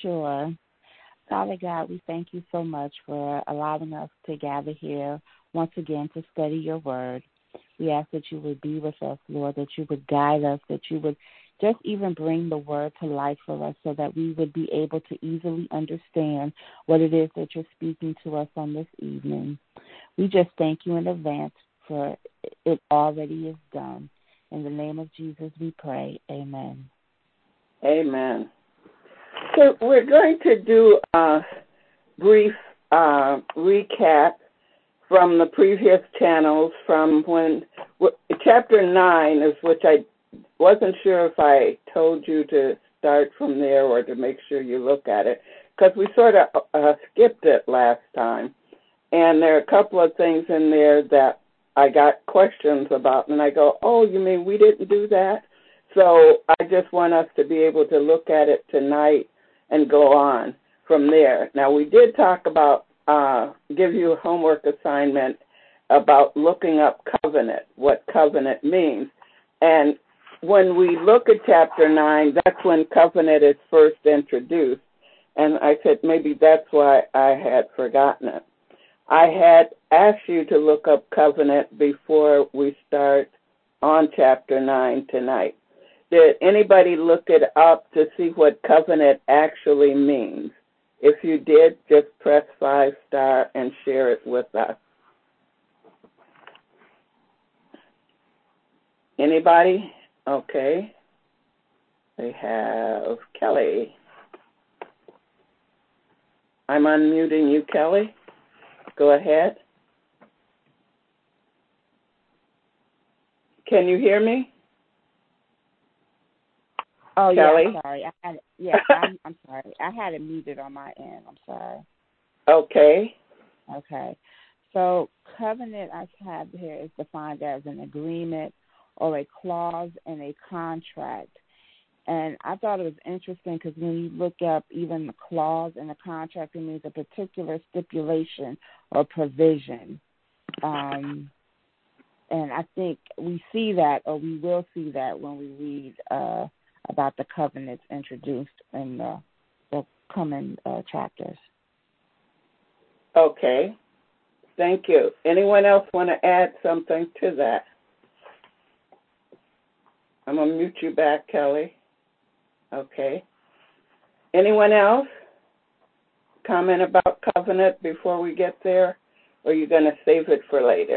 Sure. Father God, we thank you so much for allowing us to gather here once again to study your word. We ask that you would be with us, Lord, that you would guide us, that you would just even bring the word to life for us so that we would be able to easily understand what it is that you're speaking to us on this evening. We just thank you in advance for it already is done. In the name of Jesus we pray. Amen. Amen. So we're going to do a brief recap from the previous channels from when Chapter 9 is which I wasn't sure if I told you to start from there or to make sure you look at it, because we sort of skipped it last time. And there are a couple of things in there that I got questions about, and I go, oh, you mean we didn't do that? So I just want us to be able to look at it tonight and go on from there. Now, we did talk about, give you a homework assignment about looking up covenant, what covenant means. And when we look at Chapter 9, that's when covenant is first introduced. And I said maybe that's why I had forgotten it. I had asked you to look up covenant before we start on Chapter 9 tonight. Did anybody look it up to see what covenant actually means? If you did, just press 5 star and share it with us. Anybody? Okay. We have Kelly. I'm unmuting you, Kelly. Go ahead. Can you hear me? Oh, Kelly? yeah, I'm sorry. I'm sorry. I had it muted on my end. I'm sorry. Okay. Okay. So covenant I have here is defined as an agreement or a clause in a contract. And I thought it was interesting because when you look up even the clause in a contract, it means a particular stipulation or provision. And I think we see that, or we will see that when we read about the covenants introduced in the coming chapters. Okay. Thank you. Anyone else want to add something to that? I'm going to mute you back, Kelly. Okay. Anyone else? Comment about covenant before we get there? Or are you going to save it for later?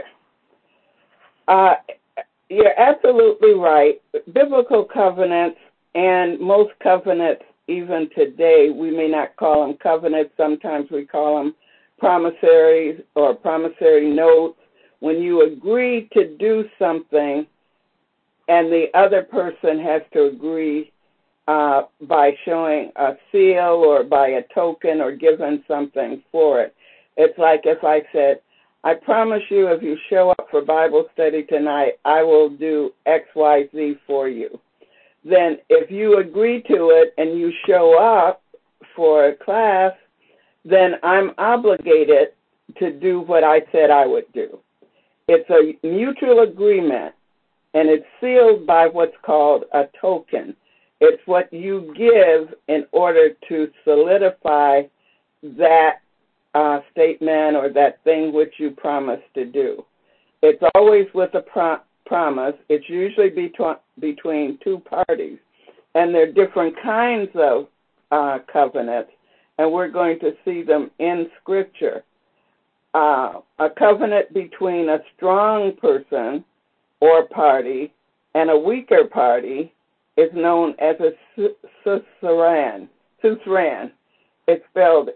You're absolutely right. Biblical covenants and most covenants, even today, we may not call them covenants. Sometimes we call them promissories or promissory notes. When you agree to do something and the other person has to agree by showing a seal or by a token or giving something for it. It's like if I said, I promise you if you show up for Bible study tonight, I will do X, Y, Z for you. Then if you agree to it and you show up for a class, then I'm obligated to do what I said I would do. It's a mutual agreement, and it's sealed by what's called a token. It's what you give in order to solidify that statement or that thing which you promised to do. It's always with a promise. It's usually between two parties. And there are different kinds of covenants, and we're going to see them in Scripture. A covenant between a strong person or party and a weaker party is known as a suzerain. It's spelled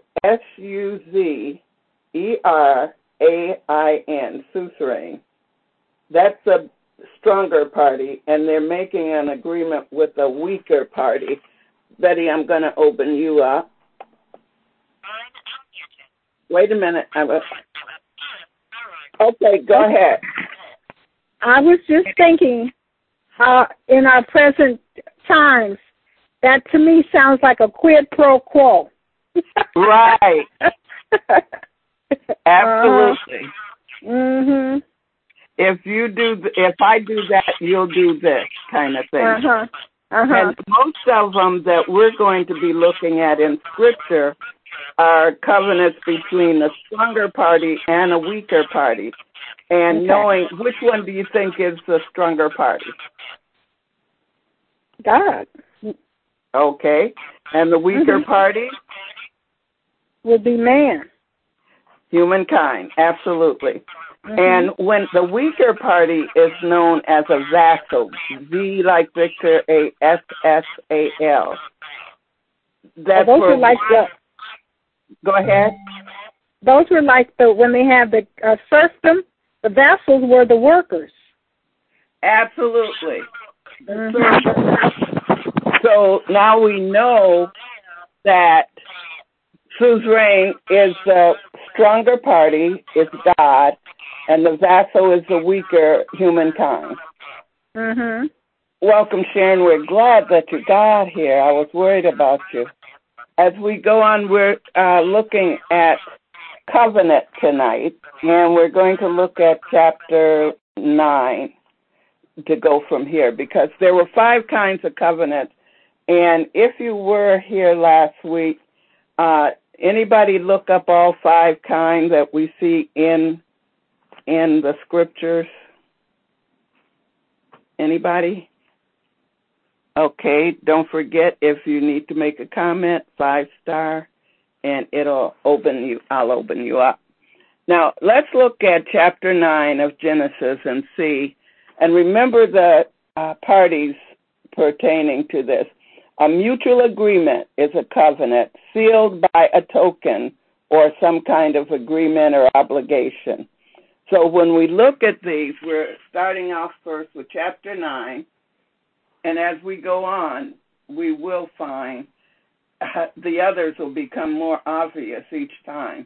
S-U-Z-E-R-A-I-N, suzerain. That's a stronger party, and they're making an agreement with a weaker party. Betty, I'm going to open you up. Wait a minute. Okay, go ahead. I was just thinking, in our present times, that to me sounds like a quid pro quo. Right. Absolutely. If I do that, you'll do this kind of thing. And most of them that we're going to be looking at in Scripture are covenants between a stronger party and a weaker party. And knowing which one do you think is the stronger party? God. Okay. And the weaker party? Would be man. Humankind, absolutely. And when the weaker party is known as a vassal, V like Victor, A-S-S-A-L. That's those were like Go ahead. Those were like when they had the serfdom, the vassals were the workers. Absolutely. So now we know that suzerain is the stronger party, is God, and the vassal is the weaker humankind. Welcome, Sharon. We're glad that you got here. I was worried about you. As we go on, we're looking at covenant tonight, and we're going to look at chapter 9 to go from here, because there were 5 kinds of covenants. And if you were here last week, anybody look up all 5 kinds that we see in the Scriptures? Anybody? Okay, don't forget, if you need to make a comment, 5-star, and I'll open you up. Now, let's look at chapter 9 of Genesis and see, and remember the parties pertaining to this. A mutual agreement is a covenant sealed by a token or some kind of agreement or obligation. So when we look at these, we're starting off first with chapter 9, and as we go on, we will find the others will become more obvious each time.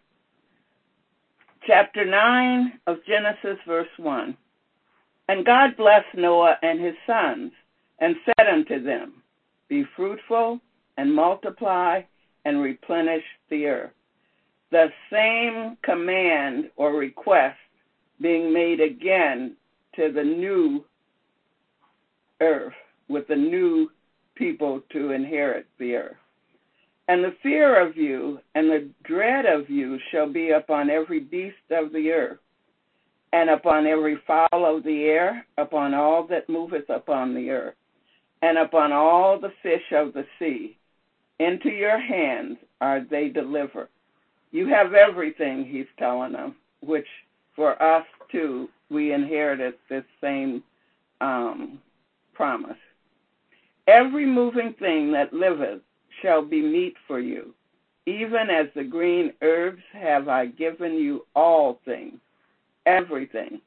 Chapter 9 of Genesis, verse 1. And God blessed Noah and his sons, and said unto them, Be fruitful, and multiply, and replenish the earth. The same command or request being made again to the new earth, with the new people to inherit the earth. And the fear of you and the dread of you shall be upon every beast of the earth, and upon every fowl of the air, upon all that moveth upon the earth, and upon all the fish of the sea. Into your hands are they delivered. You have everything, he's telling them, which for us too, we inherited this same promise. Every moving thing that liveth shall be meat for you. Even as the green herbs have I given you all things, everything.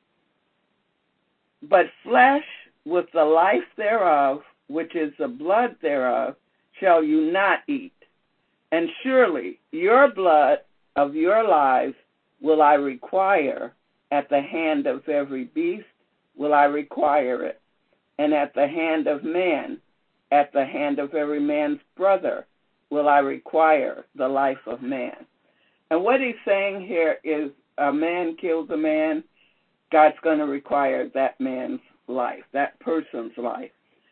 But flesh with the life thereof, which is the blood thereof, shall you not eat. And surely your blood of your lives will I require. At the hand of every beast will I require it. And at the hand of man, at the hand of every man's brother, will I require the life of man. And what he's saying here is, a man kills a man, God's going to require that man's life, that person's life.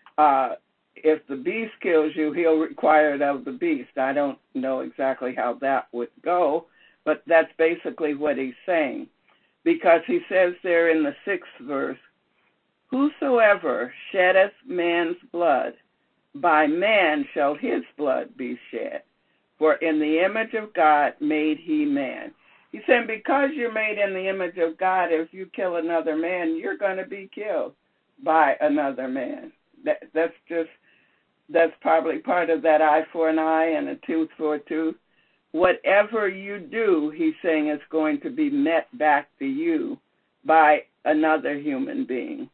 If the beast kills you, he'll require it of the beast. I don't know exactly how that would go, but that's basically what he's saying. Because he says there in the 6th verse, Whosoever sheddeth man's blood, by man shall his blood be shed. For in the image of God made he man. He said, because you're made in the image of God, if you kill another man, you're going to be killed by another man. That's probably part of that eye for an eye and a tooth for a tooth. Whatever you do, he's saying, is going to be met back to you by another human being.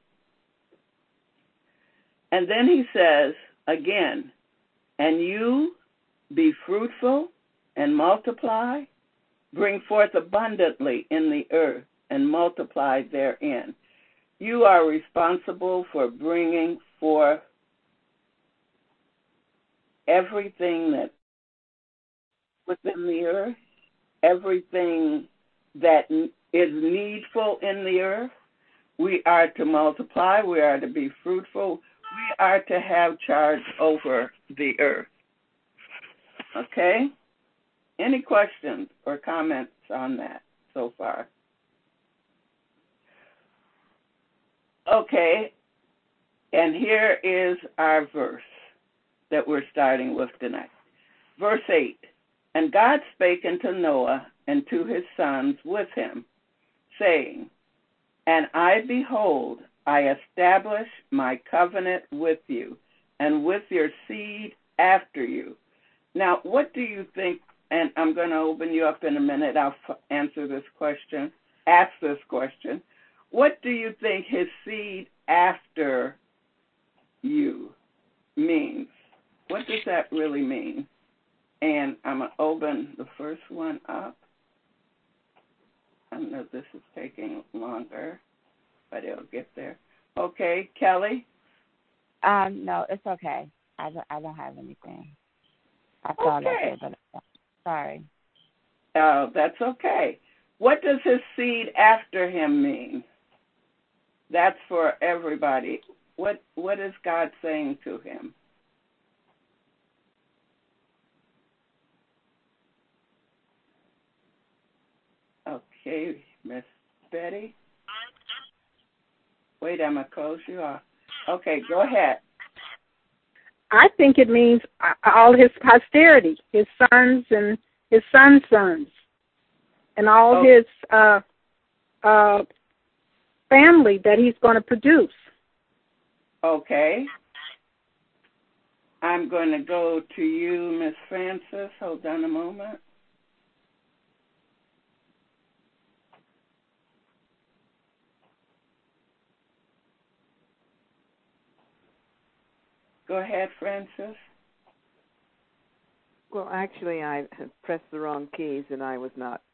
And then he says again, and you be fruitful and multiply, bring forth abundantly in the earth and multiply therein. You are responsible for bringing forth everything that within the earth, everything that is needful in the earth. We are to multiply. We are to be fruitful. we are to have charge over the earth. Okay? Any questions or comments on that so far? Okay, and here is our verse that we're starting with tonight. Verse 8, and God spake unto Noah and to his sons with him, saying, and I, behold, I establish my covenant with you and with your seed after you. Now, what do you think, and I'm going to open you up in a minute, I'll ask this question. What do you think his seed after you means? What does that really mean? And I'm going to open the first one up. I know this is taking longer, but it'll get there. Okay, Kelly? No, it's okay. I don't have anything. I thought okay. I did, but sorry. Oh, that's okay. What does his seed after him mean? That's for everybody. What is God saying to him? Okay, Miss Betty. Wait, I'm going to close you off. Okay, go ahead. I think it means all his posterity, his sons and his sons' sons, and all his family that he's going to produce. Okay. I'm going to go to you, Miss Francis. Hold on a moment. Go ahead, Francis. Well, actually, I pressed the wrong keys, and I was not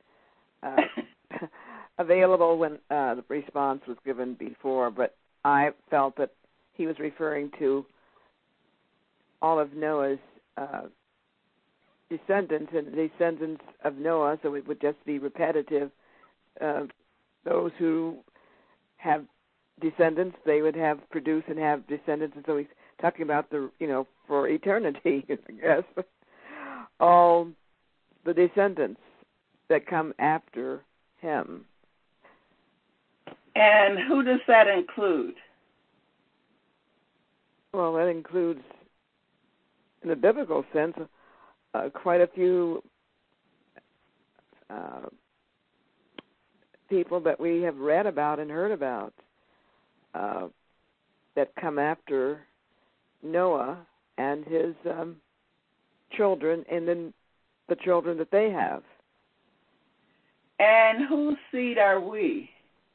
available when the response was given before, but I felt that he was referring to all of Noah's descendants and descendants of Noah, so it would just be repetitive. Those who have descendants, they would have produce and have descendants, and so he's talking about for eternity, I guess. All the descendants that come after him. And who does that include? Well, that includes, in the biblical sense, quite a few people that we have read about and heard about that come after Noah and his children, and then the children that they have. And whose seed are we?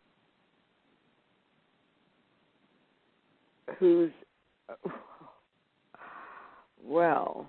Well,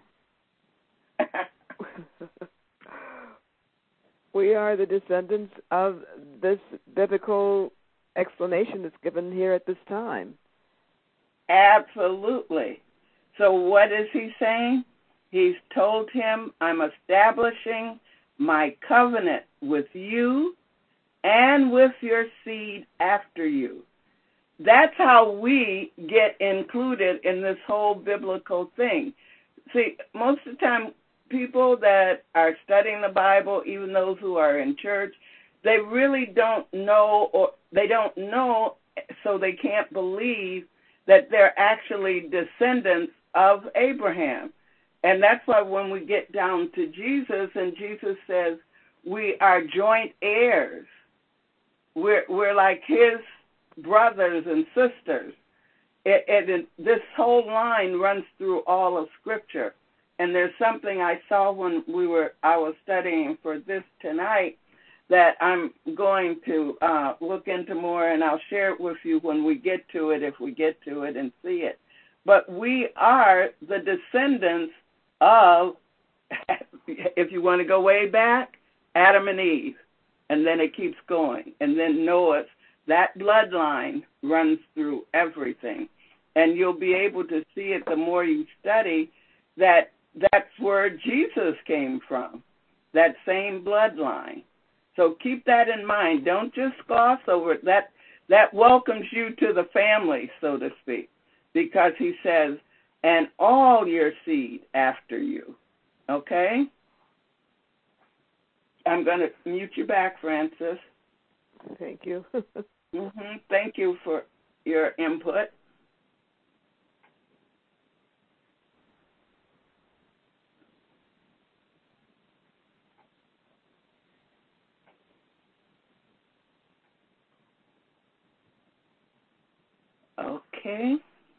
we are the descendants of this biblical explanation that's given here at this time. Absolutely. So what is he saying? He's told him, I'm establishing my covenant with you and with your seed after you. That's how we get included in this whole biblical thing. See, most of the time, people that are studying the Bible, even those who are in church, they really don't know, or they don't know, so they can't believe that they're actually descendants of Abraham. And that's why when we get down to Jesus, and Jesus says we are joint heirs, we're like his brothers and sisters. This whole line runs through all of Scripture. And there's something I saw when I was studying for this tonight that I'm going to look into more, and I'll share it with you when we get to it, if we get to it and see it. But we are the descendants of, if you want to go way back, Adam and Eve. And then it keeps going. And then Noah's, that bloodline runs through everything. And you'll be able to see it the more you study, that that's where Jesus came from, that same bloodline. So keep that in mind. Don't just gloss over it. That welcomes you to the family, so to speak. because he says, and all your seed after you. Okay? I'm going to mute you back, Francis. Thank you. Thank you for your input. Okay.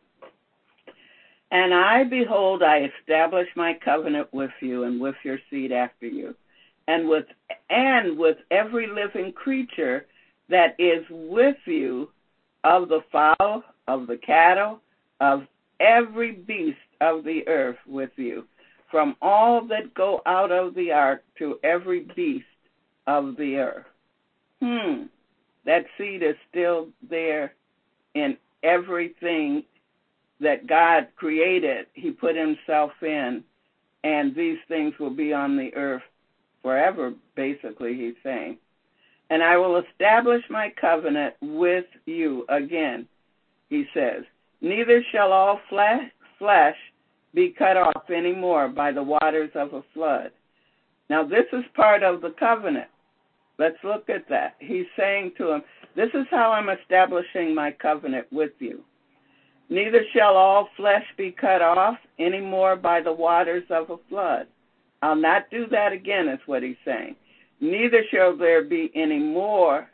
And I, behold, I establish my covenant with you and with your seed after you, and with every living creature that is with you, of the fowl, of the cattle, of every beast of the earth with you, from all that go out of the ark to every beast of the earth. That seed is still there in everything that God created. He put himself in, and these things will be on the earth forever, basically, he's saying. And I will establish my covenant with you again, he says. Neither shall all flesh be cut off any more by the waters of a flood. Now, this is part of the covenant. Let's look at that. He's saying to him, this is how I'm establishing my covenant with you. Neither shall all flesh be cut off any more by the waters of a flood. I'll not do that again, is what he's saying. Neither shall there any more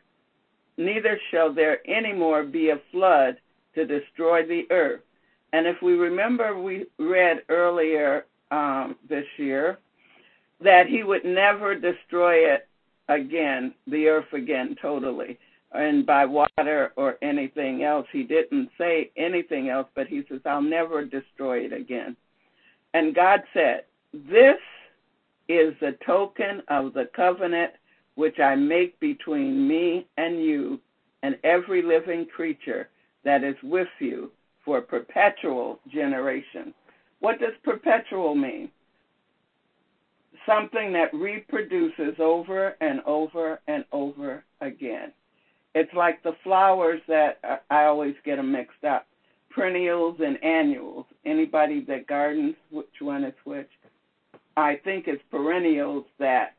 be a flood to destroy the earth. And if we remember, we read earlier this year that he would never destroy it again, the earth again, totally, and by water or anything else. He didn't say anything else, but he says, I'll never destroy it again. And God said, this is the token of the covenant which I make between me and you and every living creature that is with you for perpetual generation. What does perpetual mean? Something that reproduces over and over and over again. It's like the flowers that I always get them mixed up, perennials and annuals. Anybody that gardens, which one is which? I think it's perennials that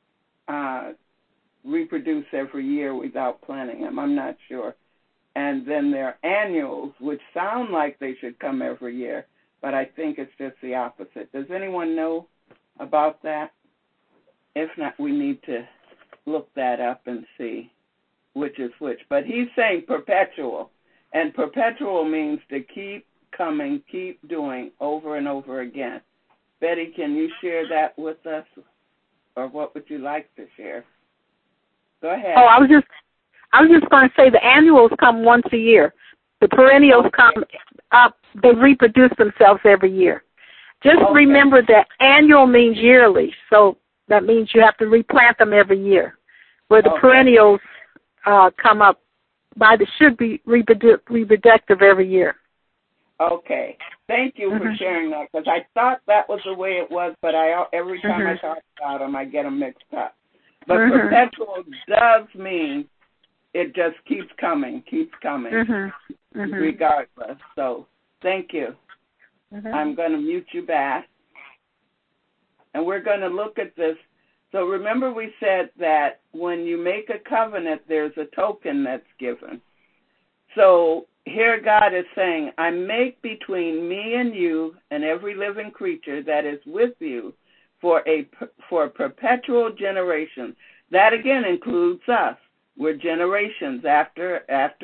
reproduce every year without planting them. I'm not sure. And then there are annuals, which sound like they should come every year, but I think it's just the opposite. Does anyone know about that? If not, we need to look that up and see which is which. But he's saying perpetual, and perpetual means to keep coming, keep doing over and over again. Betty, can you share that with us, or what would you like to share? Go ahead. Oh, I was just going to say the annuals come once a year. The perennials come up. They reproduce themselves every year. Just remember that annual means yearly, so that means you have to replant them every year. Where the perennials come up should be reproductive every year. Okay. Thank you for sharing that, because I thought that was the way it was, but every time I talk about them, I get them mixed up. But perpetual does mean it just keeps coming, regardless. So thank you. I'm going to mute you back. And we're going to look at this. So remember we said that when you make a covenant, there's a token that's given. So here God is saying, I make between me and you and every living creature that is with you for perpetual generation. That again includes us. We're generations after.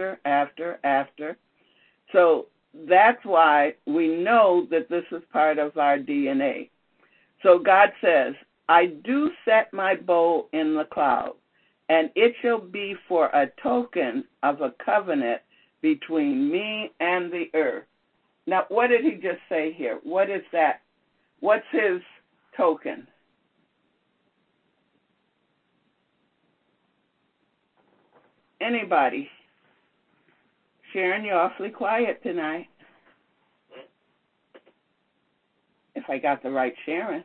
So that's why we know that this is part of our DNA. So God says, I do set my bow in the cloud, and it shall be for a token of a covenant between me and the earth. Now, what did he just say here? What is that? What's his token? Anybody? Sharon, you're awfully quiet tonight. If I got the right Sharon.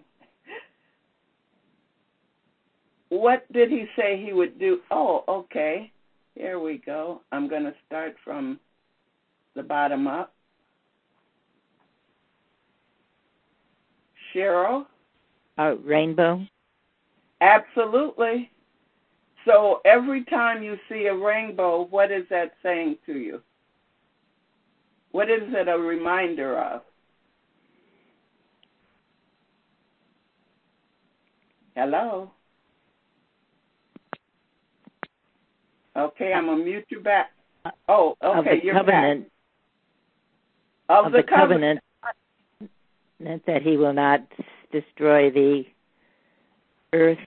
What did he say he would do? Oh, okay. Here we go. I'm going to start from the bottom up. Cheryl? Rainbow? Absolutely. So every time you see a rainbow, what is that saying to you? What is it a reminder of? Hello? Okay, I'm going to mute you back. Oh, okay, you're covenant, back. Of the covenant that he will not destroy the earth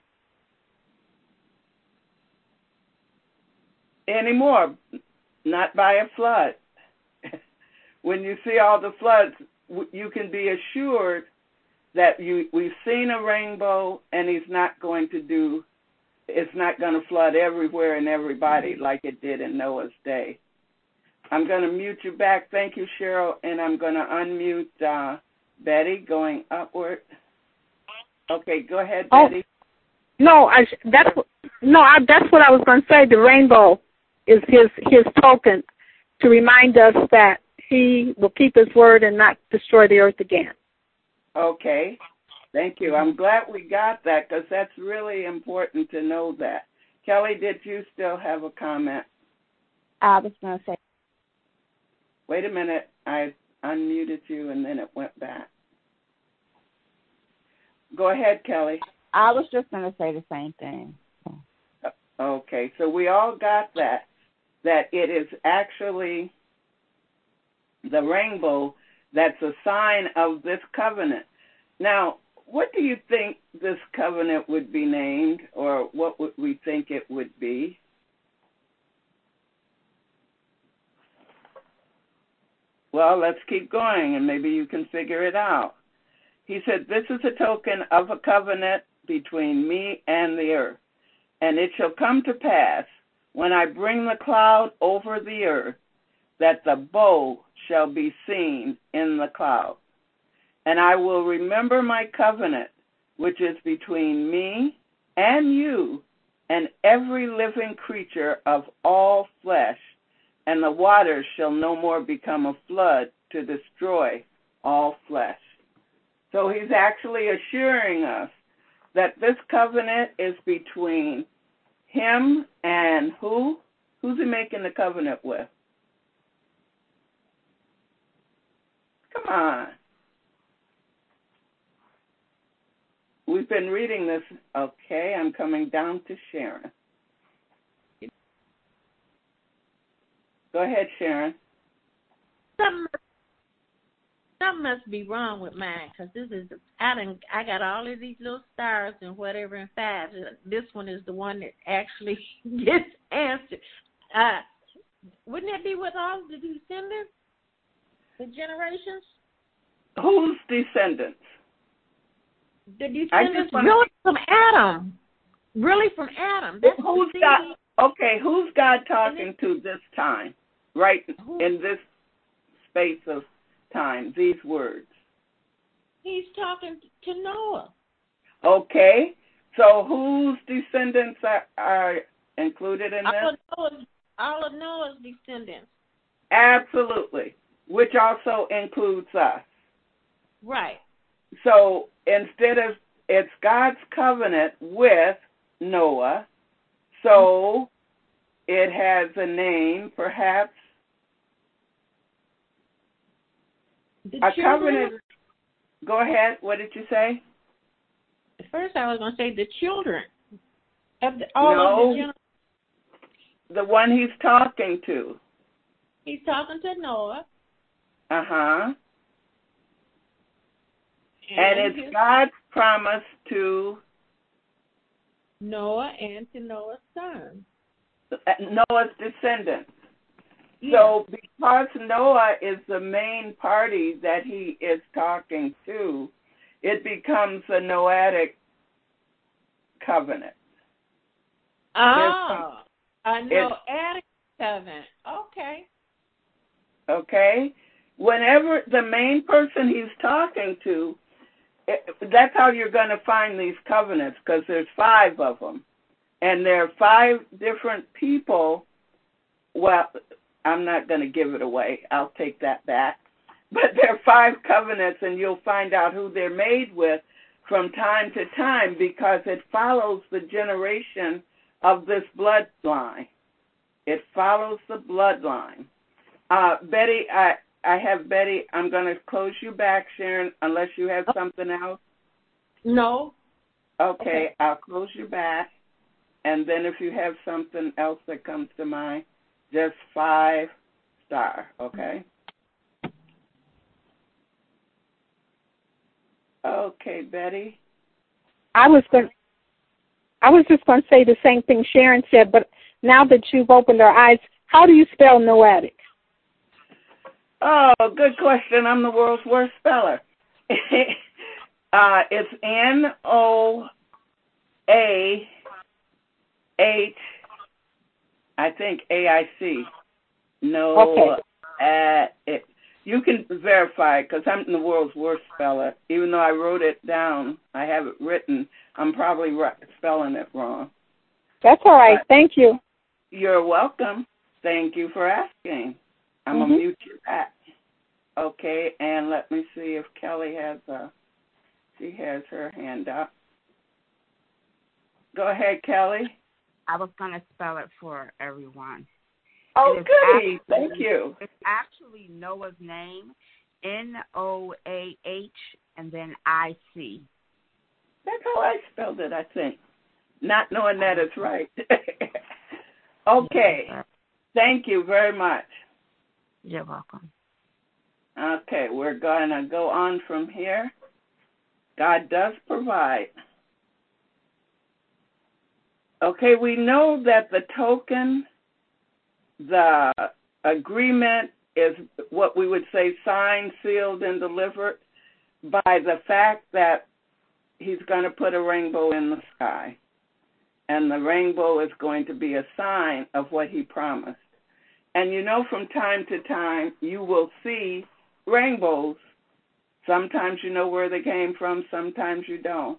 anymore, not by a flood. When you see all the floods, you can be assured that we've seen a rainbow, and it's not going to flood everywhere and everybody like it did in Noah's day. I'm going to mute you back. Thank you, Cheryl, and I'm going to unmute Betty going upward. Okay, go ahead, Betty. That's what I was going to say. The rainbow is his token to remind us that he will keep his word and not destroy the earth again. Okay, thank you. I'm glad we got that because that's really important to know that. Kelly, did you still have a comment? I was going to say. Wait a minute. I unmuted you and then it went back. Go ahead, Kelly. I was just going to say the same thing. Okay, so we all got that it is actually the rainbow that's a sign of this covenant. Now, what do you think this covenant would be named, or what would we think it would be? Well, let's keep going, and maybe you can figure it out. He said, this is a token of a covenant between me and the earth. And it shall come to pass, when I bring the cloud over the earth, that the bow shall be seen in the cloud. And I will remember my covenant, which is between me and you and every living creature of all flesh, and the waters shall no more become a flood to destroy all flesh. So he's actually assuring us that this covenant is between him and who? Who's he making the covenant with? Come on. We've been reading this. Okay, I'm coming down to Sharon. Go ahead, Sharon. Something must be wrong with mine, because this is I got all of these little stars and whatever and fives. This one is the one that actually gets answered. Wouldn't that be with all the descendants, the generations? Whose descendants? The descendants really from Adam. Really from Adam. That's who's God? Okay, who's God talking to this time? Right in this space of time, these words. He's talking to Noah. Okay, so whose descendants are included in this? All of Noah's descendants. Absolutely, which also includes us. Right. So instead of, it's God's covenant with Noah, so it has a name, perhaps. A covenant. Go ahead. What did you say? First, I was going to say the children. The one he's talking to. He's talking to Noah. Uh-huh. And it's God's promise to Noah and to Noah's sons. Noah's descendants. Yeah. So because Noah is the main party that he is talking to, it becomes a Noahic covenant. Oh, a Noahic covenant. Okay. Okay? Whenever the main person he's talking to, that's how you're going to find these covenants, because there's 5 of them. And there are 5 different people. Well, I'm not going to give it away. I'll take that back. But there are 5 covenants, and you'll find out who they're made with from time to time because it follows the generation of this bloodline. It follows the bloodline. Betty, I have Betty. I'm going to close you back, Sharon, unless you have something else. No. Okay, I'll close you back. And then if you have something else that comes to mind, just 5 star, okay? Okay, Betty. I was just going to say the same thing Sharon said, but now that you've opened our eyes, how do you spell Noatic? Oh, good question. I'm the world's worst speller. It's Noah, I think AIC. No, okay. You can verify because I'm the world's worst speller. Even though I wrote it down, I have it written. I'm probably spelling it wrong. That's all right. Thank you. You're welcome. Thank you for asking. I'm going to mute you back. Okay, and let me see if Kelly has she has her hand up. Go ahead, Kelly. I was going to spell it for everyone. Oh, goody. Thank you. It's actually Noah's name, Noah, and then IC. That's how I spelled it, I think. Not knowing that it's right. Okay. Thank you very much. You're welcome. Okay, we're going to go on from here. God does provide. Okay, we know that the token, the agreement is what we would say signed, sealed, and delivered by the fact that he's going to put a rainbow in the sky. And the rainbow is going to be a sign of what he promised. And you know, from time to time, you will see rainbows. Sometimes you know where they came from, sometimes you don't.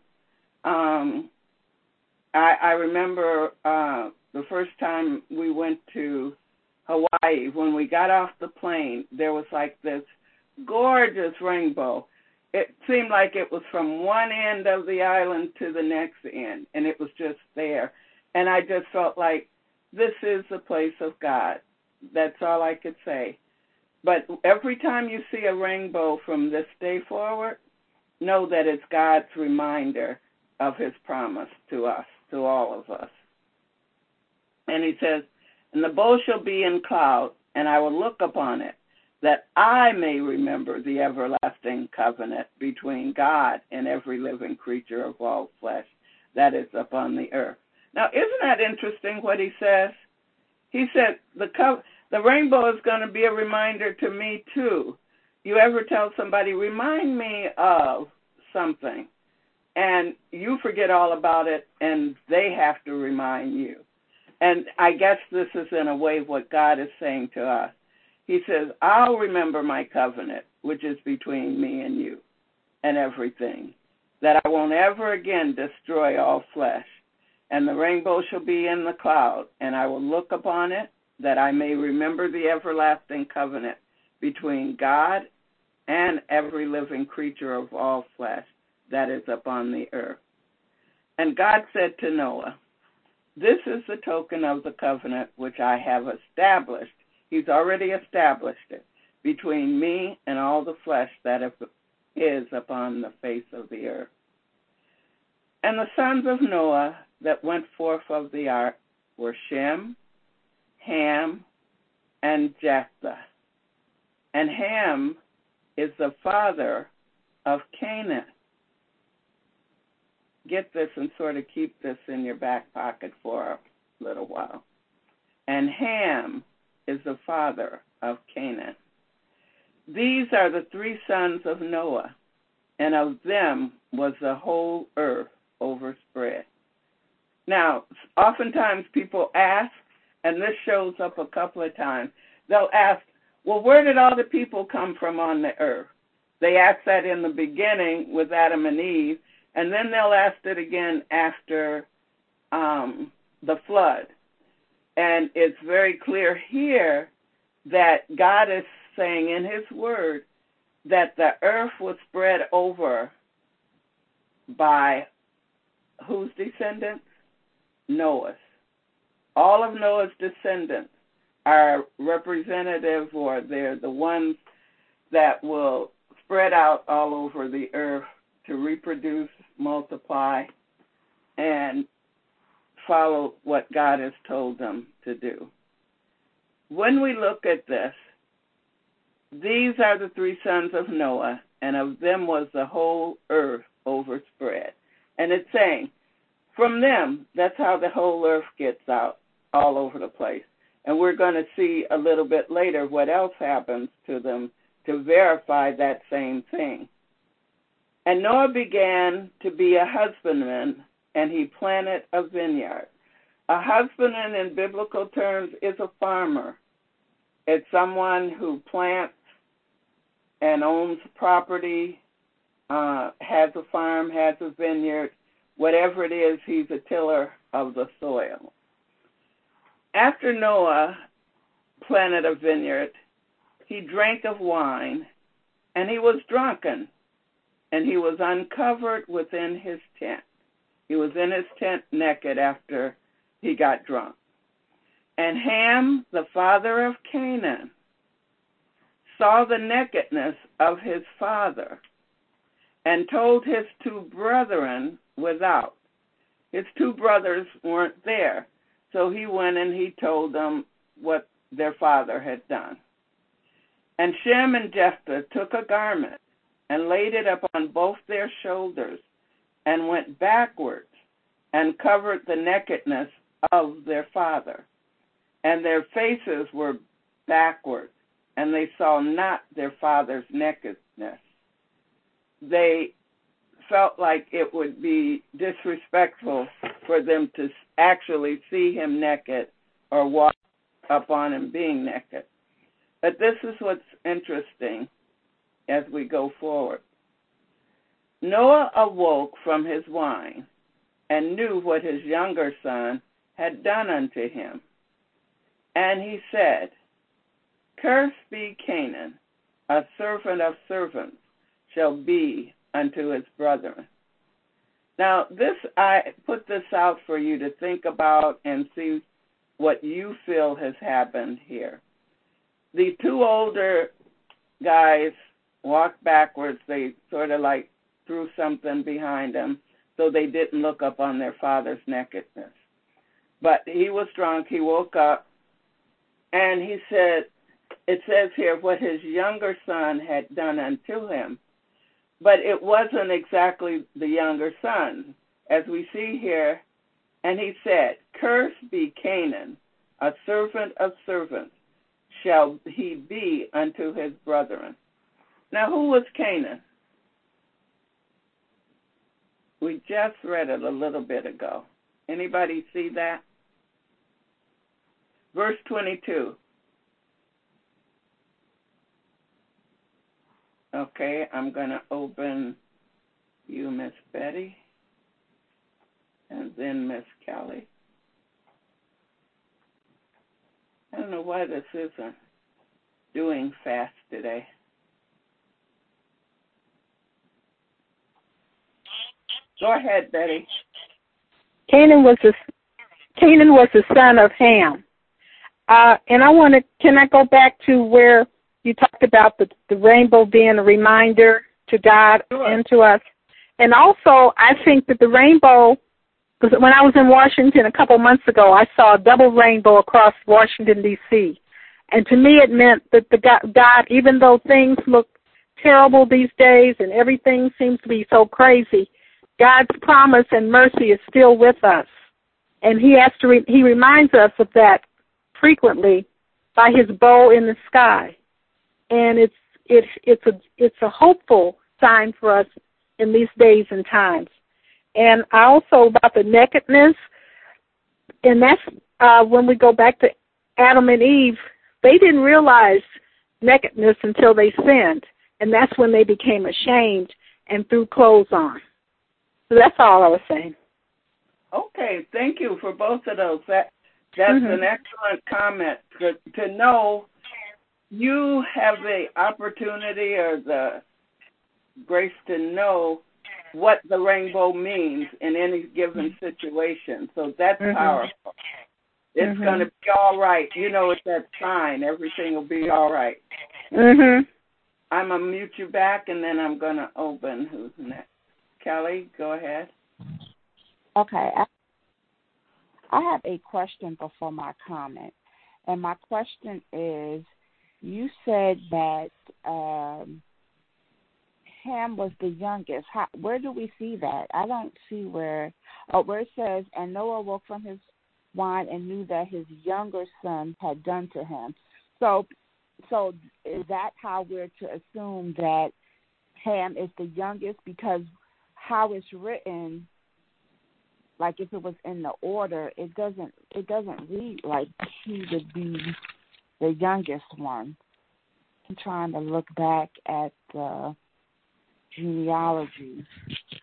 I remember the first time we went to Hawaii, when we got off the plane, there was like this gorgeous rainbow. It seemed like it was from one end of the island to the next end, and it was just there. And I just felt like this is the place of God. That's all I could say. But every time you see a rainbow from this day forward, know that it's God's reminder of his promise to us, to all of us. And he says, and the bow shall be in cloud, and I will look upon it, that I may remember the everlasting covenant between God and every living creature of all flesh that is upon the earth. Now, isn't that interesting what he says? He said, the rainbow is going to be a reminder to me, too. You ever tell somebody, remind me of something, and you forget all about it, and they have to remind you. And I guess this is, in a way, what God is saying to us. He says, I'll remember my covenant, which is between me and you and everything, that I won't ever again destroy all flesh. And the rainbow shall be in the cloud, and I will look upon it, that I may remember the everlasting covenant between God and every living creature of all flesh that is upon the earth. And God said to Noah, this is the token of the covenant which I have established. He's already established it between me and all the flesh that is upon the face of the earth. And the sons of Noah that went forth of the ark were Shem, Ham, and Japheth. And Ham is the father of Canaan. Get this and sort of keep this in your back pocket for a little while. And Ham is the father of Canaan. These are the 3 sons of Noah, and of them was the whole earth overspread. Now, oftentimes people ask, and this shows up a couple of times, they'll ask, well, where did all the people come from on the earth? They asked that in the beginning with Adam and Eve, and then they'll ask it again after the flood. And it's very clear here that God is saying in his word that the earth was spread over by whose descendants? Noah's. All of Noah's descendants are representative, or they're the ones that will spread out all over the earth to reproduce, multiply, and follow what God has told them to do. When we look at this, these are the three sons of Noah, and of them was the whole earth overspread. And it's saying, from them, that's how the whole earth gets out all over the place. And we're going to see a little bit later what else happens to them to verify that same thing. And Noah began to be a husbandman, and he planted a vineyard. A husbandman in biblical terms is a farmer. It's someone who plants and owns property, has a farm, has a vineyard. Whatever it is, he's a tiller of the soil. After Noah planted a vineyard, he drank of wine, and he was drunken, and he was uncovered within his tent. He was in his tent naked after he got drunk. And Ham, the father of Canaan, saw the nakedness of his father and told his two brethren without. His two brothers weren't there, so he went and he told them what their father had done. And Shem and Jephthah took a garment and laid it upon both their shoulders and went backwards and covered the nakedness of their father. And their faces were backward, and they saw not their father's nakedness. They felt like it would be disrespectful for them to actually see him naked or walk up on him being naked. But this is what's interesting as we go forward. Noah awoke from his wine and knew what his younger son had done unto him. And he said, Cursed be Canaan, a servant of servants shall be unto his brethren. Now, I put this out for you to think about and see what you feel has happened here. The two older guys walked backwards. They sort of like threw something behind them so they didn't look up on their father's nakedness. But he was drunk. He woke up, and he said, it says here, what his younger son had done unto him. But it wasn't exactly the younger son. As we see here, and he said, Cursed be Canaan, a servant of servants shall he be unto his brethren. Now, who was Canaan? We just read it a little bit ago. Anybody see that? Verse 22. Okay, I'm going to open you, Miss Betty, and then Miss Kelly. I don't know why this isn't doing fast today. Go ahead, Betty. Canaan was the son of Ham. And can I go back to where you talked about the rainbow being a reminder to God and to us? And also, I think that the rainbow, because when I was in Washington a couple months ago, I saw a double rainbow across Washington, D.C. And to me, it meant that God, even though things look terrible these days and everything seems to be so crazy, God's promise and mercy is still with us. And he reminds us of that frequently by his bow in the sky. And it's a hopeful sign for us in these days and times. And also about the nakedness, and that's when we go back to Adam and Eve, they didn't realize nakedness until they sinned, and that's when they became ashamed and threw clothes on. So that's all I was saying. Okay, thank you for both of those. That's an excellent comment to know you have the opportunity or the grace to know what the rainbow means in any given situation. So that's powerful. It's going to be all right. You know, it's that sign. Everything will be all right. I'm going to mute you back, and then I'm going to open. Who's next? Kelly, go ahead. Okay. I have a question before my comment. And my question is, you said that Ham was the youngest. Where do we see that? I don't see where it says, and Noah woke from his wine and knew that his younger son had done to him. So is that how we're to assume that Ham is the youngest? Because how it's written, like if it was in the order, it doesn't read like he would be the youngest one. I'm trying to look back at the genealogy.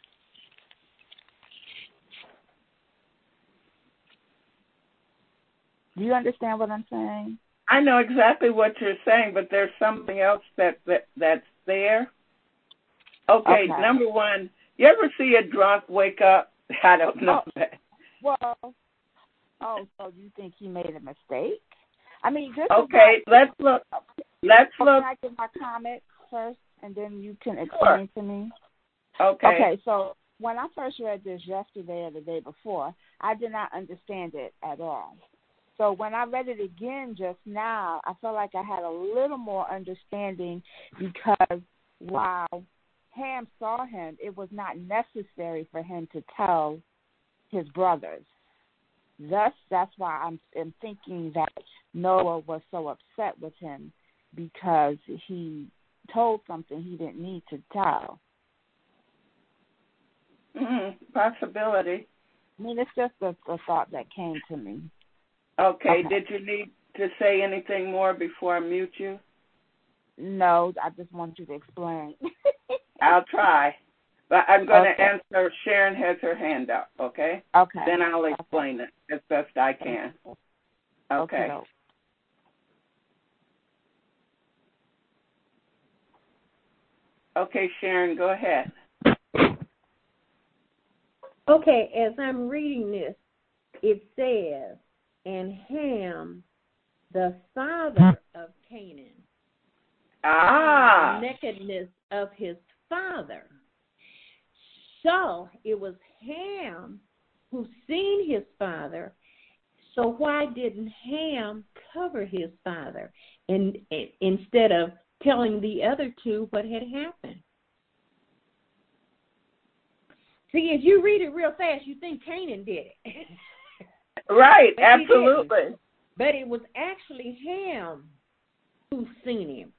Do you understand what I'm saying? I know exactly what you're saying, but there's something else that's there. Okay, number one, you ever see a drunk wake up? I don't know that. Well, so you think he made a mistake? I mean, let's look. Can I give my comment first, and then you can explain to me? Okay, so when I first read this yesterday or the day before, I did not understand it at all. So when I read it again just now, I felt like I had a little more understanding, because while Ham saw him, it was not necessary for him to tell his brothers. Thus, that's why I'm thinking that Noah was so upset with him, because he told something he didn't need to tell. Possibility. I mean, it's just a thought that came to me. Okay, did you need to say anything more before I mute you? No, I just want you to explain. I'll try. But I'm going to answer. Sharon has her hand up, okay? Okay. Then I'll explain it as best I can. Okay. Okay, Sharon, go ahead. Okay, as I'm reading this, it says, and Ham, the father of Canaan, the nakedness of his father. So it was Ham who seen his father. So why didn't Ham cover his father instead of telling the other two what had happened? See, as you read it real fast, you think Canaan did it. Right, absolutely. But it was actually Ham who seen him.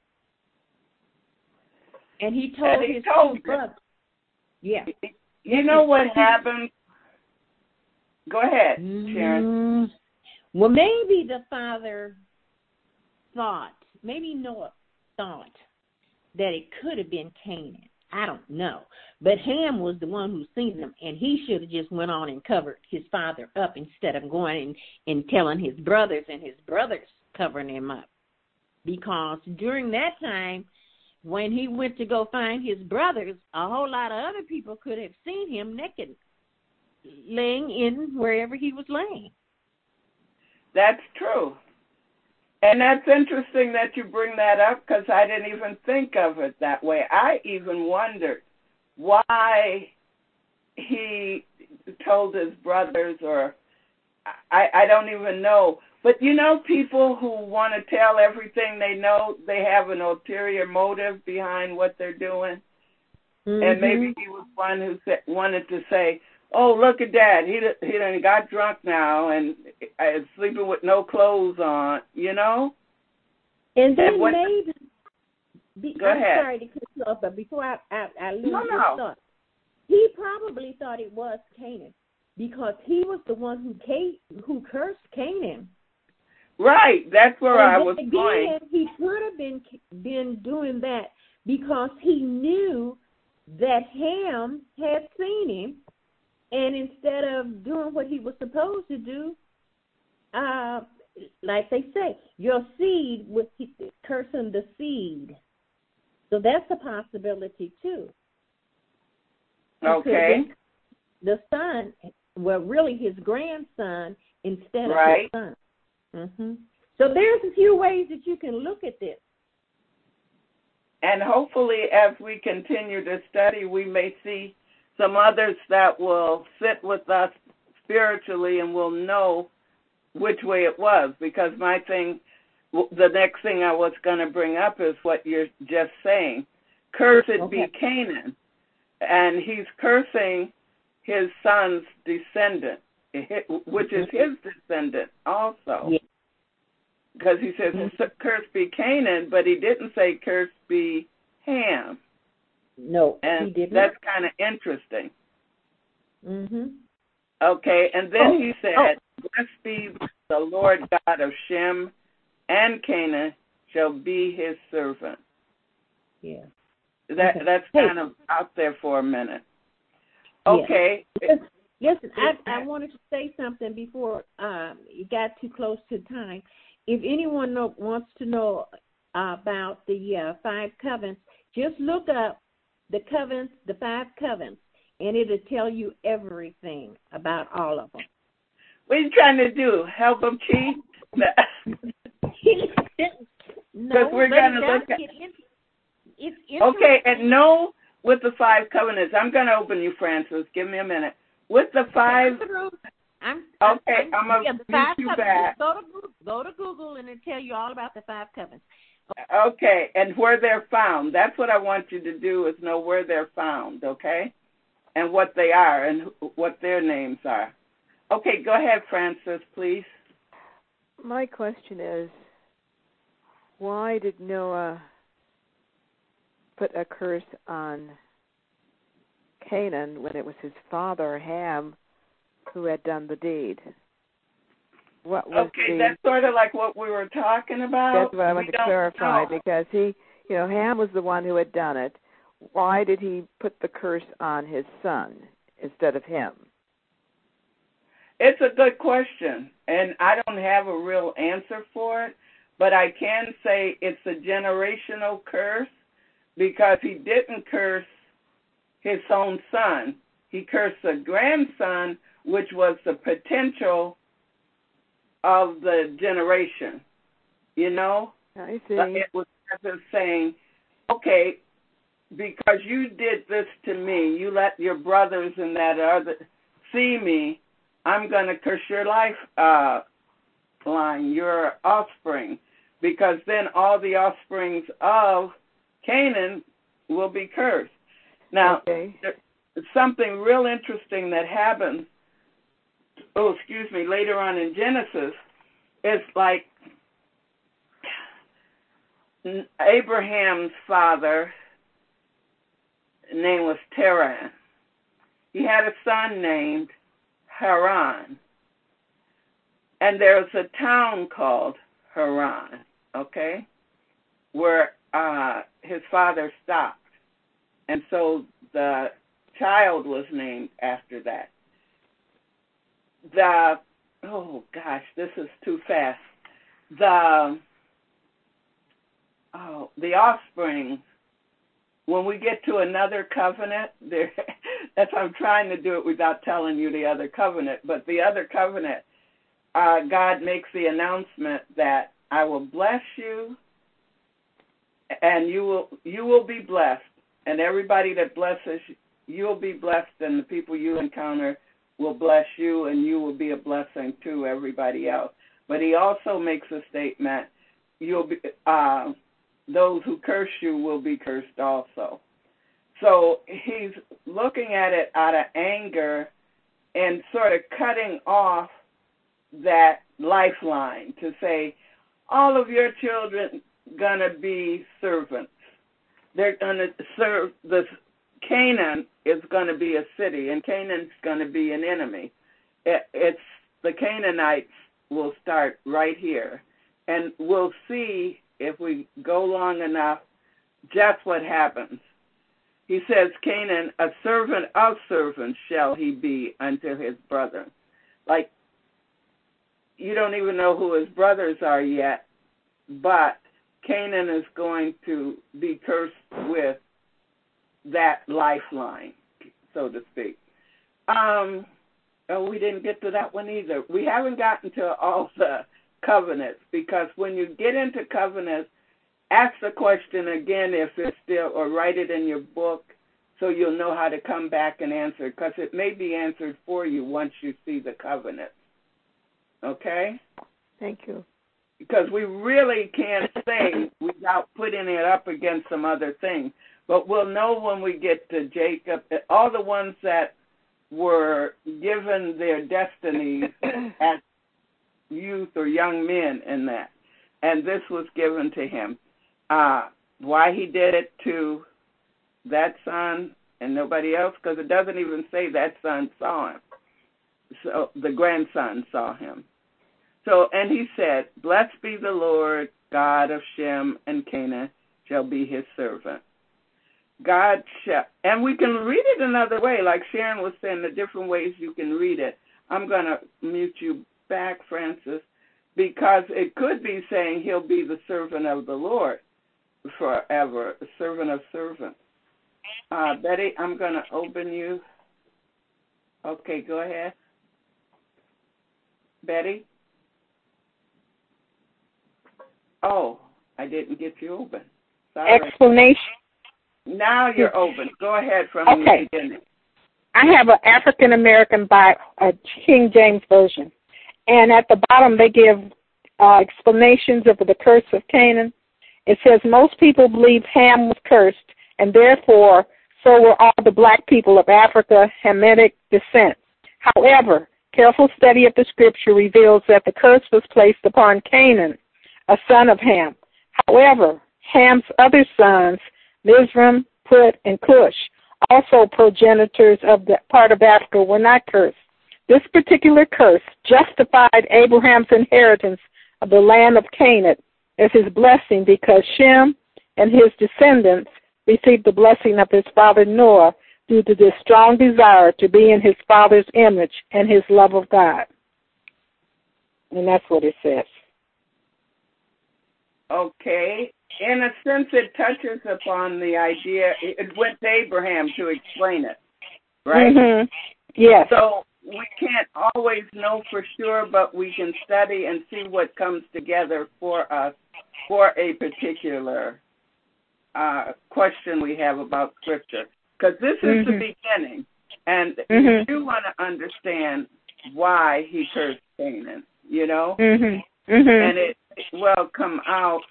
And he told his two brothers. Yeah. You know what happened? Go ahead, Sharon. Well, maybe the father thought, maybe Noah thought that it could have been Canaan. I don't know. But Ham was the one who seen them, and he should have just went on and covered his father up instead of going and telling his brothers, and his brothers covering him up. Because during that time, when he went to go find his brothers, a whole lot of other people could have seen him naked, laying in wherever he was laying. That's true. And that's interesting that you bring that up, because I didn't even think of it that way. I even wondered why he told his brothers, or I don't even know. But you know, people who want to tell everything they know, they have an ulterior motive behind what they're doing. And maybe he was one who wanted to say, oh, look at Dad. He done got drunk now and is sleeping with no clothes on, you know? And then maybe... Go ahead. I'm sorry to cut you off, but before I lose this thought, he probably thought it was Canaan, because he was the one who cursed Canaan. Right, that's where I was going. He could have been doing that because he knew that Ham had seen him, and instead of doing what he was supposed to do, like they say, your seed would cursing the seed. So that's a possibility too. Okay. The son, well, really his grandson instead of right. his son. Mm-hmm. So there's a few ways that you can look at this. And hopefully, as we continue to study, we may see some others that will sit with us spiritually and will know which way it was. Because the next thing I was going to bring up is what you're just saying. Cursed be Canaan. And he's cursing his son's descendant, which is his descendant also. Yeah. Because he says, cursed be Canaan, but he didn't say cursed be Ham. No, and he didn't. That's kind of interesting. Mm-hmm. Okay, and then he said, blessed be the Lord God of Shem, and Canaan shall be his servant. Yeah. That's kind of out there for a minute. Okay. Listen, I wanted to say something before you got too close to time. If anyone wants to know about the 5 covenants, just look up the covenants, the 5 covenants, and it'll tell you everything about all of them. What are you trying to do? Help them cheat? No, we're going to look at. It's okay, and no, with the 5 covenants, I'm going to open you, Francis. Give me a minute. With the 5. I'm going to mute you back. Go to Google and it'll tell you all about the 5 covenants. Okay, and where they're found. That's what I want you to do, is know where they're found, okay? And what they are and what their names are. Okay, go ahead, Francis, please. My question is, why did Noah put a curse on Canaan when it was his father, Ham, who had done the deed? What was that's sort of like what we were talking about. That's what I want to clarify, because Ham was the one who had done it. Why did he put the curse on his son instead of him? It's a good question, and I don't have a real answer for it, but I can say it's a generational curse, because he didn't curse his own son. He cursed the grandson, which was the potential of the generation. I see. It was saying, okay, because you did this to me, you let your brothers and that other see me, I'm going to curse your line, your offspring, because then all the offsprings of Canaan will be cursed. Now, there's something real interesting that happens, later on in Genesis. It's like Abraham's father, name was Terah. He had a son named Haran. And there's a town called Haran, okay, where his father stopped. And so the child was named after that. This is too fast. The offspring, when we get to another covenant, that's why I'm trying to do it without telling you the other covenant, but the other covenant, God makes the announcement that I will bless you, and you will be blessed, and everybody that blesses you will be blessed, and the people you encounter will bless you, and you will be a blessing to everybody else. But he also makes a statement, you'll be those who curse you will be cursed also. So he's looking at it out of anger and sort of cutting off that lifeline to say, all of your children going to be servants. They're going to serve. Canaan is going to be a city, and Canaan's going to be an enemy. It's the Canaanites will start right here. And we'll see, if we go long enough, just what happens. He says, Canaan, a servant of servants shall he be unto his brother. Like, you don't even know who his brothers are yet, but Canaan is going to be cursed with that lifeline, so to speak. We didn't get to that one either. We haven't gotten to all the covenants, because when you get into covenants, ask the question again if it's still, or write it in your book so you'll know how to come back and answer it, because it may be answered for you once you see the covenants. Okay? Thank you. Because we really can't say without putting it up against some other thing. But we'll know when we get to Jacob, all the ones that were given their destinies as youth or young men in that. And this was given to him. Why he did it to that son and nobody else, because it doesn't even say that son saw him. So the grandson saw him. So, and he said, blessed be the Lord, God of Shem and Canaan, shall be his servant. God shall, and we can read it another way, like Sharon was saying, the different ways you can read it. I'm going to mute you back, Francis, because it could be saying he'll be the servant of the Lord forever, a servant of servants. Betty, I'm going to open you. Okay, go ahead. Betty? Oh, I didn't get you open. Sorry. Explanation. Now you're open. Go ahead from the beginning. I have an African American Bible, a King James Version, and at the bottom they give explanations of the curse of Canaan. It says most people believe Ham was cursed, and therefore so were all the black people of Africa Hamitic descent. However, careful study of the scripture reveals that the curse was placed upon Canaan, a son of Ham. However, Ham's other sons, Mizraim, Put, and Cush, also progenitors of the part of Africa, were not cursed. This particular curse justified Abraham's inheritance of the land of Canaan as his blessing, because Shem and his descendants received the blessing of his father Noah due to this strong desire to be in his father's image and his love of God. And that's what it says. Okay. In a sense, it touches upon the idea. It went to Abraham to explain it, right? Mm-hmm. Yes. So we can't always know for sure, but we can study and see what comes together for us for a particular question we have about Scripture. Because this is the beginning, and you do want to understand why he cursed Canaan, you know? And it will come out.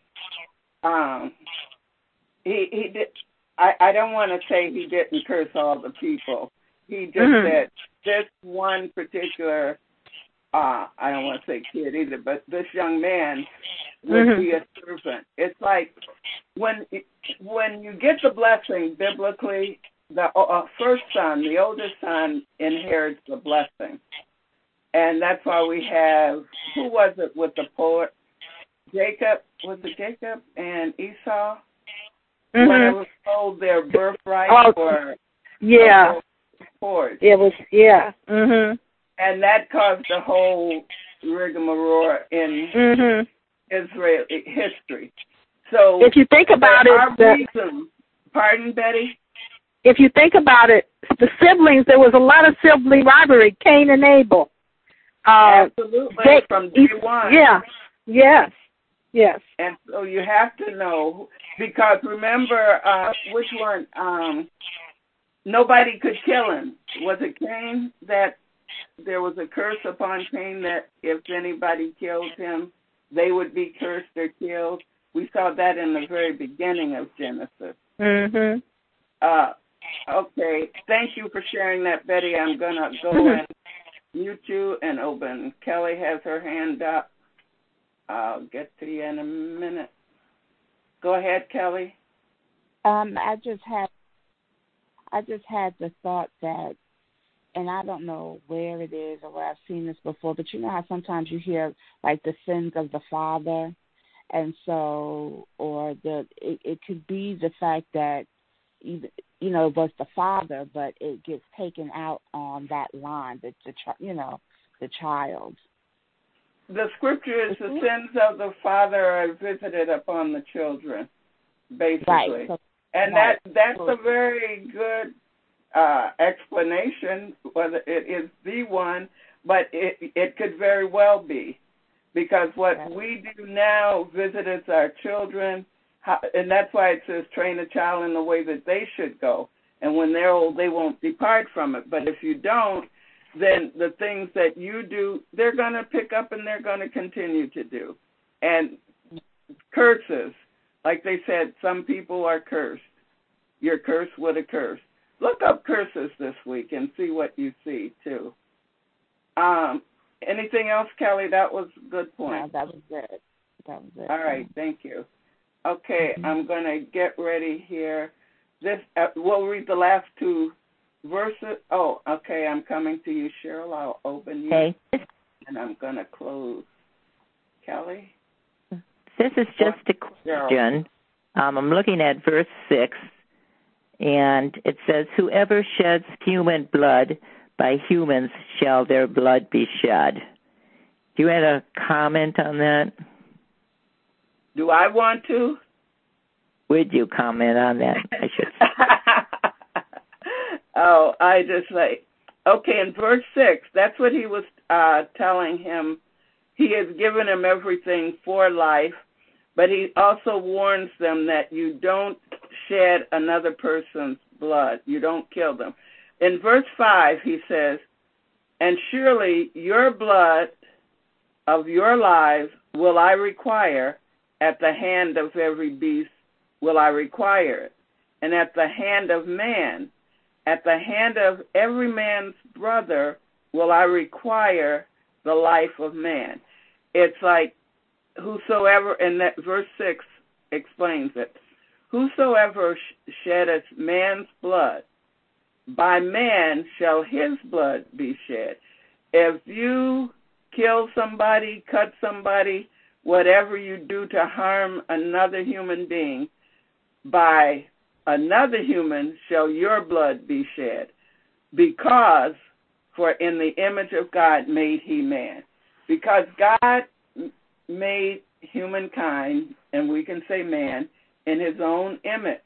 He did. I don't want to say he didn't curse all the people. He just said this one particular, I don't want to say kid either, but this young man would be a servant. It's like when you get the blessing biblically, the first son, the oldest son, inherits the blessing. And that's why we have, who was it with the poet? Jacob, was it Jacob and Esau? When it was told their birthright for it was, and that caused the whole rigmarole in Israel history. So if you think about it, pardon, Betty? If you think about it, the siblings, there was a lot of sibling rivalry, Cain and Abel. Absolutely, from day one. Yeah, yes. And so you have to know, because remember, which one? Nobody could kill him. Was it Cain that there was a curse upon Cain that if anybody killed him, they would be cursed or killed? We saw that in the very beginning of Genesis. Okay, thank you for sharing that, Betty. I'm going to go and mute you and open. Kelly has her hand up. I'll get to you in a minute. Go ahead, Kelly. I just had the thought that, and I don't know where it is or where I've seen this before, but you know how sometimes you hear like the sins of the father, and so, or it could be the fact that it was the father, but it gets taken out on that line, the child. the scripture is the sins of the father are visited upon the children, basically. Right. So, and that's a very good explanation, whether it is the one, but it could very well be. Because what we do now visits our children, and that's why it says train a child in the way that they should go. And when they're old, they won't depart from it. But if you don't, then the things that you do, they're going to pick up and they're going to continue to do. And curses, like they said, some people are cursed. You're cursed with a curse. Look up curses this week and see what you see, too. Anything else, Kelly? That was a good point. No, that was good. All right, thank you. Okay, I'm going to get ready here. We'll read the last two verses. Oh, okay, I'm coming to you, Cheryl. I'll open you. Okay. And I'm going to close. Kelly? This is just a question. I'm looking at verse 6, and it says, whoever sheds human blood, by humans shall their blood be shed. Do you have a comment on that? Do I want to? Would you comment on that? I should say. Oh, I just like, okay, in verse 6, that's what he was telling him. He has given him everything for life, but he also warns them that you don't shed another person's blood. You don't kill them. In verse 5, he says, and surely your blood of your lives will I require, at the hand of every beast will I require it, and at the hand of man, at the hand of every man's brother will I require the life of man. It's like whosoever, and that verse 6 explains it, whosoever sheddeth man's blood, by man shall his blood be shed. If you kill somebody, cut somebody, whatever you do to harm another human being, by another human shall your blood be shed. Because, for in the image of God made he man. Because God made humankind, and we can say man, in his own image.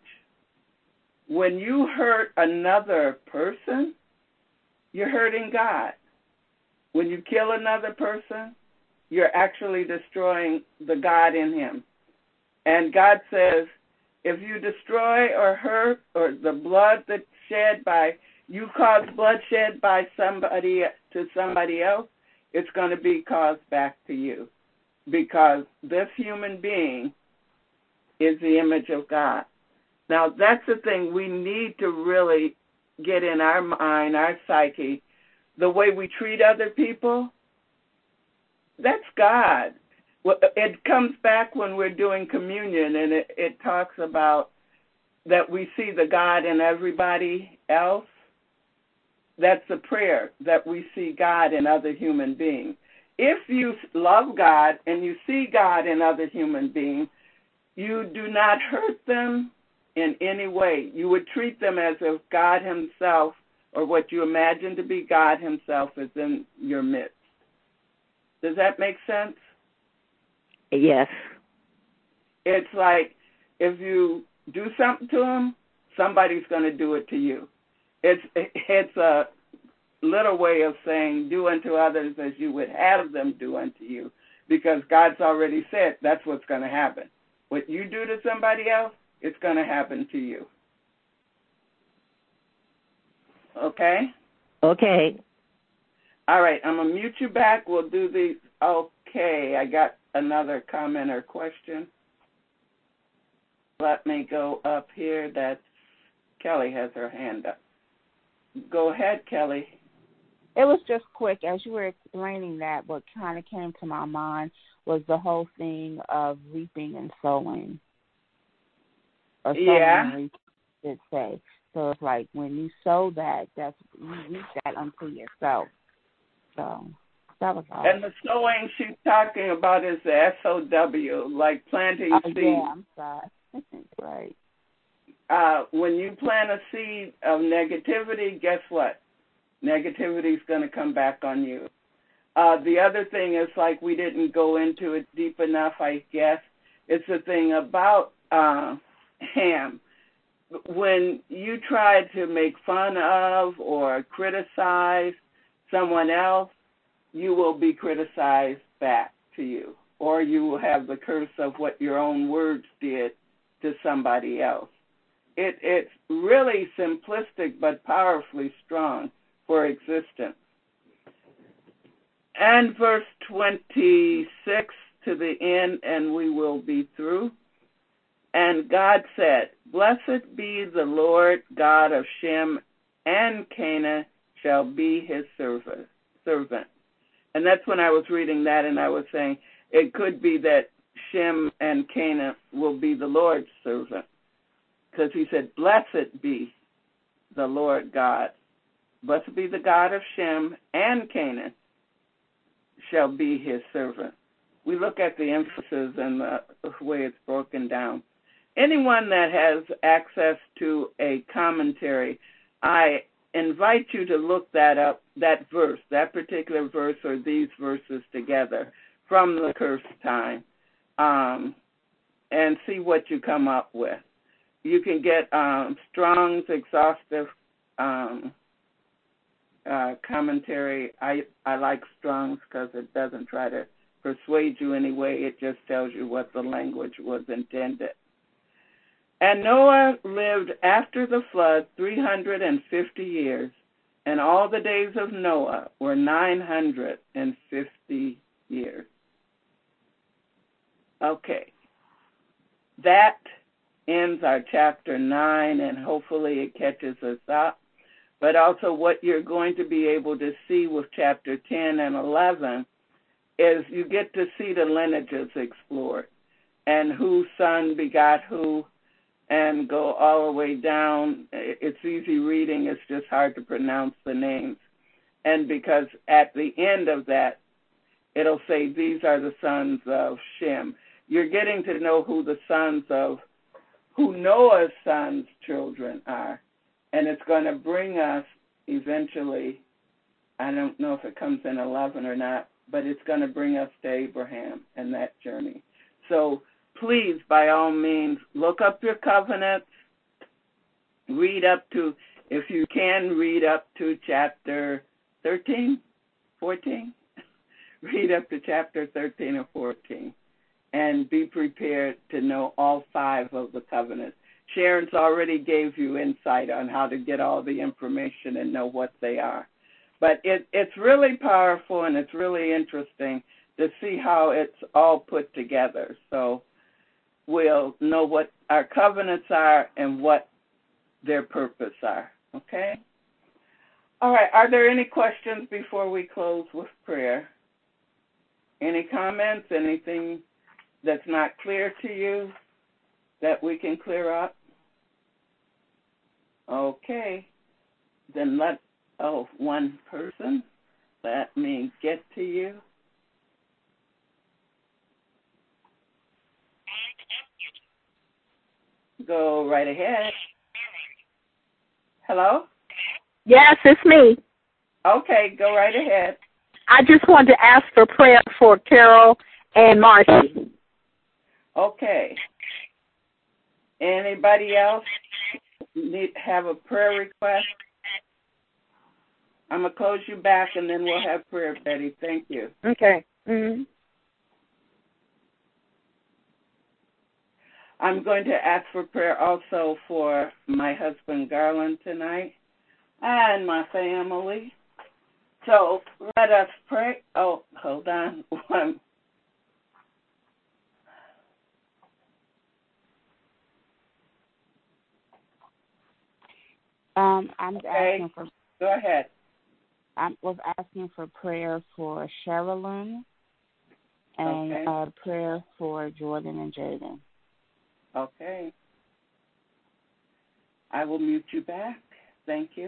When you hurt another person, you're hurting God. When you kill another person, you're actually destroying the God in him. And God says, if you destroy or hurt, or the blood that's shed by, you cause bloodshed by somebody to somebody else, it's going to be caused back to you. Because this human being is the image of God. Now, that's the thing we need to really get in our mind, our psyche. The way we treat other people, that's God. It comes back when we're doing communion, and it talks about that we see the God in everybody else. That's the prayer, that we see God in other human beings. If you love God and you see God in other human beings, you do not hurt them in any way. You would treat them as if God himself, or what you imagine to be God himself, is in your midst. Does that make sense? Yes. It's like if you do something to them, somebody's going to do it to you. It's a little way of saying do unto others as you would have them do unto you, because God's already said that's what's going to happen. What you do to somebody else, it's going to happen to you. Okay? Okay. All right, I'm going to mute you back. We'll do these. Okay, I got another comment or question. Let me go up here. That's Kelly has her hand up. Go ahead, Kelly. It was just quick. As you were explaining that, what kind of came to my mind was the whole thing of reaping and sowing. Or yeah. Did say. So it's like when you sow that, that's you reap that unto yourself. So that was all. And the sowing she's talking about is the SOW, like planting seed. Yeah, I'm sorry. Right. When you plant a seed of negativity, guess what? Negativity is going to come back on you. The other thing is, like, we didn't go into it deep enough, I guess. It's the thing about Ham. When you try to make fun of or criticize someone else, you will be criticized back to you, or you will have the curse of what your own words did to somebody else. It's really simplistic but powerfully strong for existence. And verse 26 to the end, and we will be through. And God said, "Blessed be the Lord God of Shem, and Canaan shall be his servant." And that's when I was reading that, and I was saying it could be that Shem and Canaan will be the Lord's servant, because he said, "Blessed be the Lord God. Blessed be the God of Shem, and Canaan shall be his servant." We look at the emphasis and the way it's broken down. Anyone that has access to a commentary, I invite you to look that up, that verse, that particular verse or these verses together from the cursed time, and see what you come up with. You can get Strong's exhaustive commentary. I like Strong's because it doesn't try to persuade you anyway. It just tells you what the language was intended. And Noah lived after the flood 350 years, and all the days of Noah were 950 years. Okay. That ends our chapter 9, and hopefully it catches us up. But also what you're going to be able to see with chapter 10 and 11 is you get to see the lineages explored and whose son begot who, and go all the way down. It's easy reading. It's just hard to pronounce the names. And because at the end of that, it'll say these are the sons of Shem. You're getting to know who Noah's sons' children are. And it's going to bring us eventually, I don't know if it comes in 11 or not, but it's going to bring us to Abraham and that journey. So please, by all means, look up your covenants. Read up to, if you can, read up to chapter 13, 14. Read up to chapter 13 or 14. And be prepared to know all 5 of the covenants. Sharon's already gave you insight on how to get all the information and know what they are. But it's really powerful, and it's really interesting to see how it's all put together. So we'll know what our covenants are and what their purpose are. Okay? All right. Are there any questions before we close with prayer? Any comments? Anything that's not clear to you that we can clear up? Okay. Then one person. Let me get to you. Go right ahead. Hello? Yes, it's me. Okay, go right ahead. I just wanted to ask for prayer for Carol and Marcy. Okay. Anybody else have a prayer request? I'm going to close you back, and then we'll have prayer, Betty. Thank you. Okay. Mm-hmm. I'm going to ask for prayer also for my husband, Garland, tonight, and my family. So let us pray. Oh, hold on. Asking for. Go ahead. I was asking for prayer for Sherilyn and prayer for Jordan and Jaden. Okay. I will mute you back. Thank you.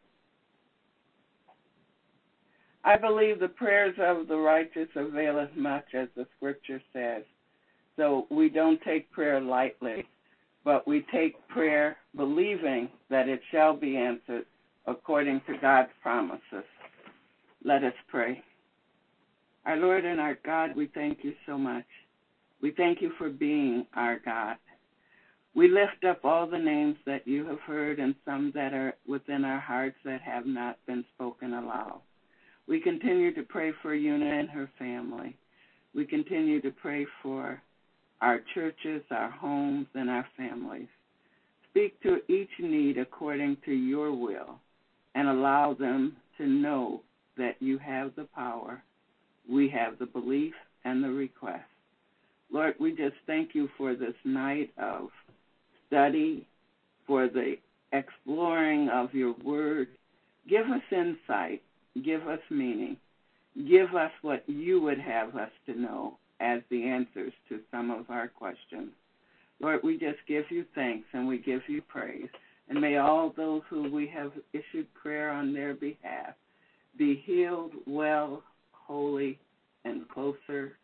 I believe the prayers of the righteous availeth much, as the scripture says. So we don't take prayer lightly, but we take prayer believing that it shall be answered according to God's promises. Let us pray. Our Lord and our God, we thank you so much. We thank you for being our God. We lift up all the names that you have heard and some that are within our hearts that have not been spoken aloud. We continue to pray for Una and her family. We continue to pray for our churches, our homes, and our families. Speak to each need according to your will and allow them to know that you have the power, we have the belief and the request. Lord, we just thank you for this night of study, for the exploring of your word. Give us insight. Give us meaning. Give us what you would have us to know as the answers to some of our questions. Lord, we just give you thanks and we give you praise. And may all those who we have issued prayer on their behalf be healed, well, holy, and closer